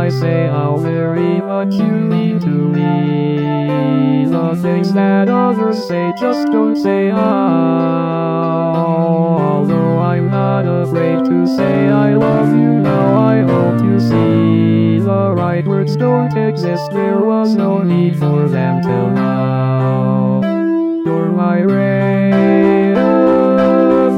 I say how very much you mean to me. The things that others say just don't say how. Although I'm not afraid to say I love you now, I hope you see the right words don't exist. There was no need for them till now. You're my ray of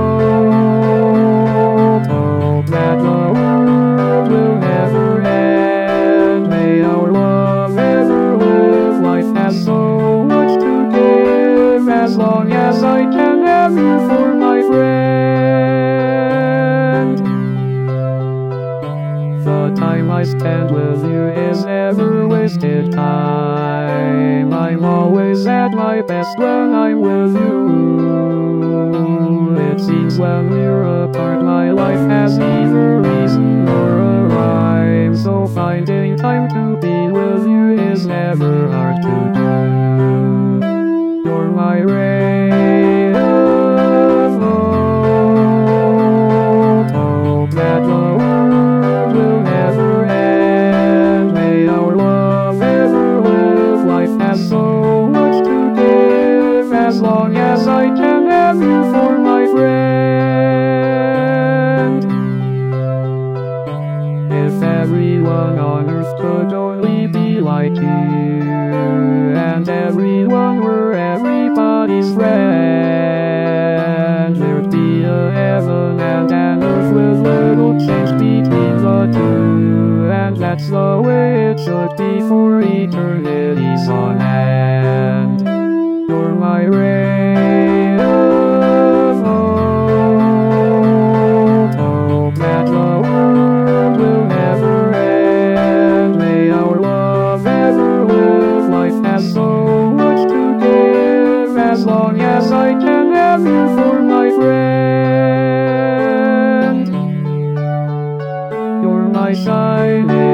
hope. Hope that the world will never end. May our love ever live. Life has so much to give. As long as I can have you for my friend. The time I spend with you is never wasted time. I'm always at my best when I'm with you. It seems when we're apart my life has neither reason nor a rhyme. So finding time to be with you is never hard to do. You're my ray of hope. Hope that the world will never end. May our love ever live. Life has so much to give. As long as I can have you for my friend. If everyone on earth could only be like you, and everyone were everybody's friend, there'd be a heaven and an earth with little change between the two. And that's the way it should be for eternities on end. You're my ray of hope. Hope that the world will never end. May our love ever live. Life has so much to give. As long as I can have you for my friend. You're my shining